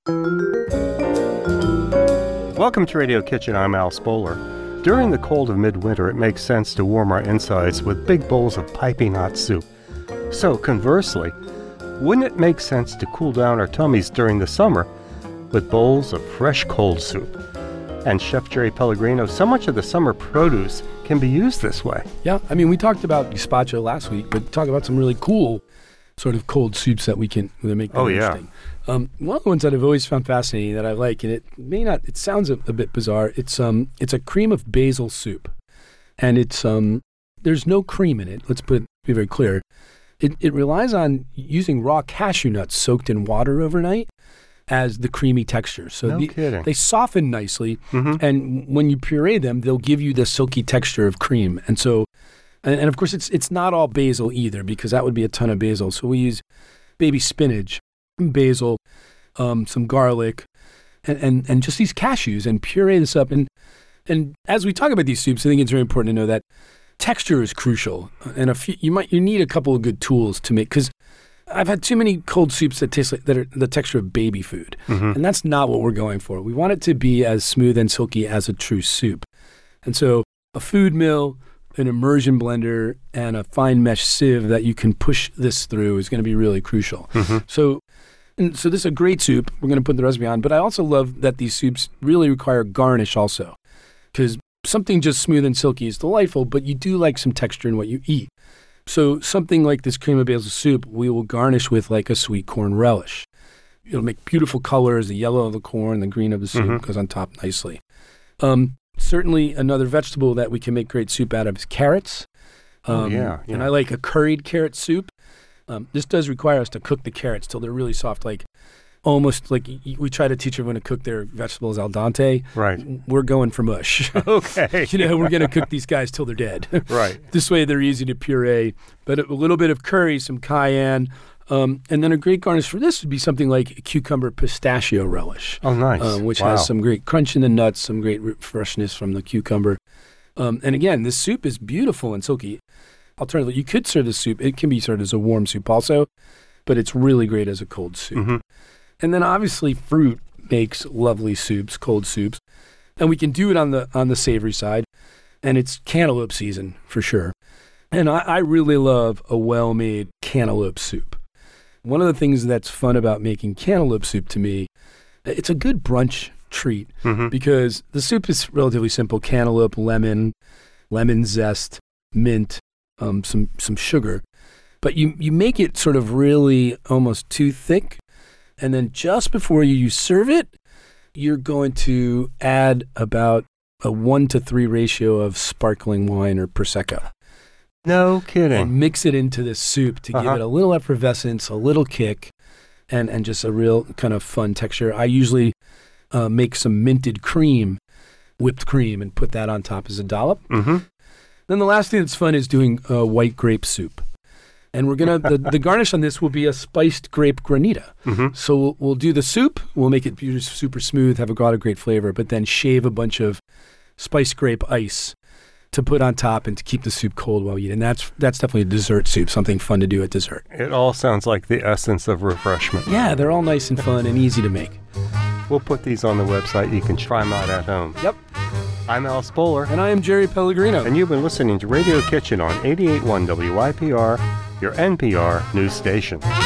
Welcome to Radio Kitchen. I'm Al Spoler. During the cold of midwinter, it makes sense to warm our insides with big bowls of piping hot soup. So, conversely, wouldn't it make sense to cool down our tummies during the summer with bowls of fresh cold soup? And Chef Jerry Pellegrino, so much of the summer produce can be used this way. Yeah, I mean, we talked about gazpacho last week, but talk about some really cool sort of cold soups that make them interesting. One of the ones that I've always found fascinating that I like, and it sounds a bit bizarre, it's a cream of basil soup. And there's no cream in it, be very clear. It relies on using raw cashew nuts soaked in water overnight as the creamy texture. So kidding. They soften nicely, and when you puree them, they'll give you the silky texture of cream. And so, and of course, it's not all basil either, because that would be a ton of basil. So we use baby spinach, basil, some garlic, and just these cashews, and puree this up. And as we talk about these soups, I think it's very important to know that texture is crucial. And you need a couple of good tools to make, because I've had too many cold soups that taste like that are the texture of baby food, and that's not what we're going for. We want it to be as smooth and silky as a true soup. And so a food mill, an immersion blender, and a fine mesh sieve that you can push this through is going to be really crucial. So this is a great soup. We're going to put the recipe on, but I also love that these soups really require garnish also, because something just smooth and silky is delightful, but you do like some texture in what you eat. So something like this cream of basil soup, we will garnish with like a sweet corn relish. It'll make beautiful colors. The yellow of the corn, the green of the soup goes on top nicely. Certainly another vegetable that we can make great soup out of is carrots. And I like a curried carrot soup. This does require us to cook the carrots till they're really soft, like almost like we try to teach everyone to cook their vegetables al dente. Right. We're going for mush. Okay. We're going to cook these guys till they're dead. Right. This way they're easy to puree. But a little bit of curry, some cayenne, and then a great garnish for this would be something like a cucumber pistachio relish. Oh, nice. Which has some great crunch in the nuts, some great freshness from the cucumber. And again, this soup is beautiful and silky. Alternatively, you could serve this soup. It can be served as a warm soup also, but it's really great as a cold soup. And then obviously fruit makes lovely soups, cold soups. And we can do it on the savory side. And it's cantaloupe season for sure. And I really love a well-made cantaloupe soup. One of the things that's fun about making cantaloupe soup to me, it's a good brunch treat because the soup is relatively simple. Cantaloupe, lemon zest, mint, some sugar. But you make it sort of really almost too thick. And then just before you serve it, you're going to add about a 1-to-3 ratio of sparkling wine or Prosecco. No kidding. And mix it into this soup to give it a little effervescence, a little kick, and just a real kind of fun texture. I usually make some minted cream, whipped cream, and put that on top as a dollop. Then the last thing that's fun is doing white grape soup. And we're going to, the garnish on this will be a spiced grape granita. So we'll do the soup, we'll make it super smooth, have a lot of great flavor, but then shave a bunch of spiced grape ice to put on top and to keep the soup cold while you eat. And that's definitely a dessert soup, something fun to do at dessert. It all sounds like the essence of refreshment. Yeah, they're all nice and fun and easy to make. We'll put these on the website. You can try them out at home. Yep. I'm Al Spoler. And I am Jerry Pellegrino. And you've been listening to Radio Kitchen on 88.1 WYPR, your NPR news station.